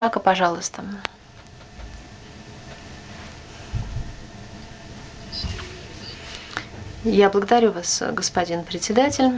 Пожалуйста. Я благодарю вас, господин председатель.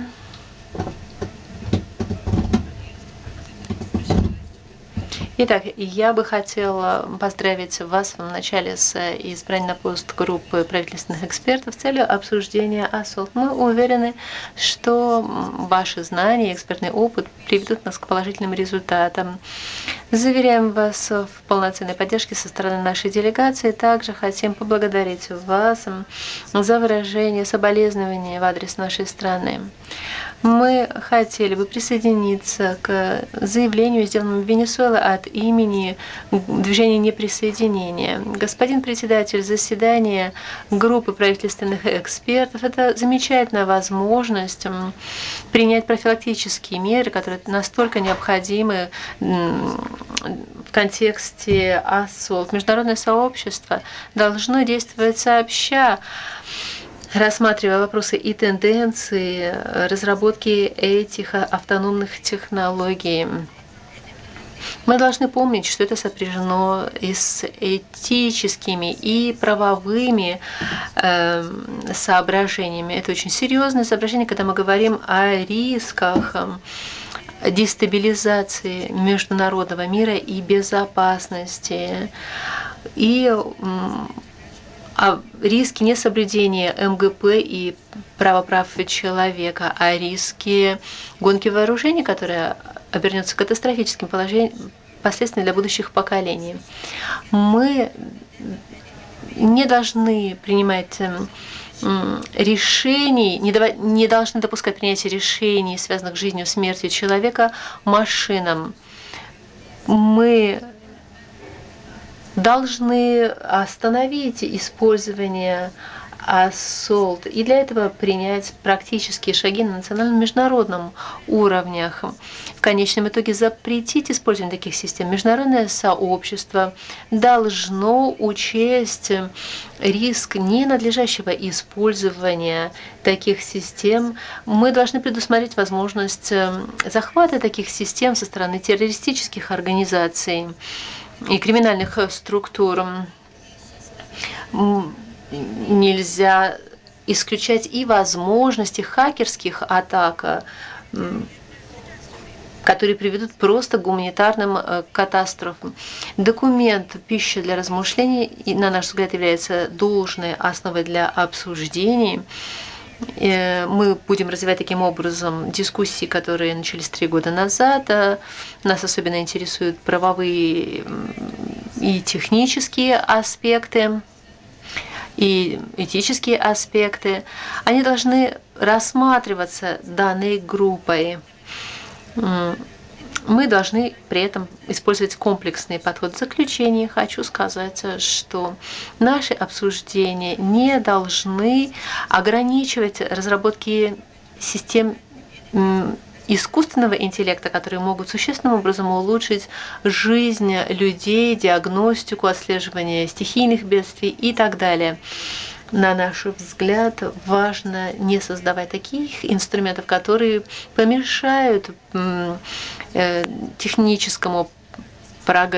Итак, я бы хотела поздравить вас в начале с избранием на пост группы правительственных экспертов с целью обсуждения АСОЛ. Мы уверены, что ваши знания и экспертный опыт приведут нас к положительным результатам. Заверяем вас в полноценной поддержке со стороны нашей делегации. Также хотим поблагодарить вас за выражение соболезнования в адрес нашей страны. Мы хотели бы присоединиться к заявлению, сделанному Венесуэлой от имени движения неприсоединения. Господин председатель, заседание группы правительственных экспертов – это замечательная возможность принять профилактические меры, которые настолько необходимы в контексте АСОЛ. Международное сообщество должно действовать сообща, рассматривая вопросы и тенденции разработки этих автономных технологий. Мы должны помнить, что это сопряжено и с этическими и правовыми соображениями. Это очень серьезное соображение, когда мы говорим о рисках дестабилизации международного мира и безопасности, и о риске несоблюдения МГП и прав человека, о риске гонки вооружений, которая обернется катастрофическим последствием для будущих поколений. Мы не должны принимать решений, не должны допускать принятия решений, связанных с жизнью, смертью человека, машинам. Мы должны остановить использование АСОЛТ и для этого принять практические шаги на национальном и международном уровнях. В конечном итоге запретить использование таких систем. Международное сообщество должно учесть риск ненадлежащего использования таких систем. Мы должны предусмотреть возможность захвата таких систем со стороны террористических организаций и криминальных структур. Нельзя исключать и возможности хакерских атак, которые приведут просто к гуманитарным катастрофам. Документ «Пища для размышлений», на наш взгляд, является должной основой для обсуждений. Мы будем развивать таким образом дискуссии, которые начались 3 года назад. Нас особенно интересуют правовые и технические аспекты, и этические аспекты. Они должны рассматриваться данной группой. Мы должны при этом использовать комплексный подход. В заключение хочу сказать, что наши обсуждения не должны ограничивать разработки систем искусственного интеллекта, которые могут существенным образом улучшить жизнь людей, диагностику, отслеживание стихийных бедствий и так далее. На наш взгляд, важно не создавать таких инструментов, которые помешают техническому прогрессу